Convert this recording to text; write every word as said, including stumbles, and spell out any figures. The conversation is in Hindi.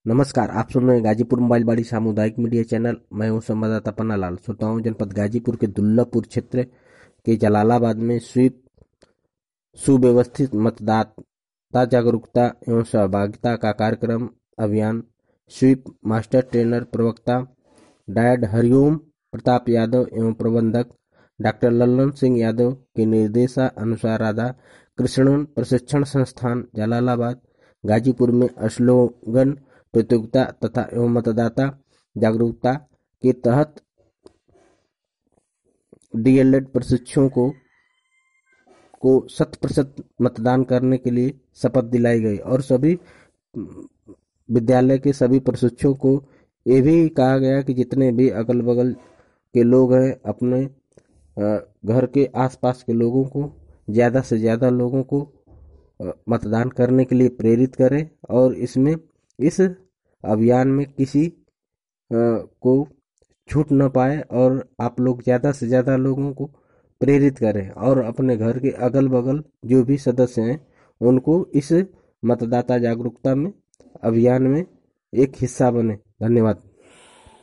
नमस्कार, आप सुन रहे हैं गाजीपुर मोबाइल बाड़ी सामुदायिक मीडिया चैनल। मैं हूं संवाददाता पन्नालाल। श्रोताओं, जनपद गाजीपुर के दुल्लापुर क्षेत्र के जलालाबाद में स्वीप सुव्यवस्थित मतदाता जागरूकता एवं सहभागिता का कार्यक्रम अभियान स्वीप मास्टर ट्रेनर प्रवक्ता डायड हरिओम प्रताप यादव एवं प्रबंधक डॉक्टर लल्लन सिंह यादव के निर्देशानुसार राधा कृष्णन प्रशिक्षण संस्थान जलालाबाद गाजीपुर में स्लोगन प्रतियोगिता तथा एवं मतदाता जागरूकता के तहत डीएलएड प्रशिक्षुओं को को शत प्रतिशत मतदान करने के लिए शपथ दिलाई गई और सभी विद्यालय के सभी प्रशिक्षुओं को ये भी कहा गया कि जितने भी अगल बगल के लोग हैं अपने घर के आसपास के लोगों को ज़्यादा से ज़्यादा लोगों को मतदान करने के लिए प्रेरित करें और इसमें इस अभियान में किसी को छूट न पाए और आप लोग ज़्यादा से ज़्यादा लोगों को प्रेरित करें और अपने घर के अगल बगल जो भी सदस्य हैं उनको इस मतदाता जागरूकता में अभियान में एक हिस्सा बने। धन्यवाद।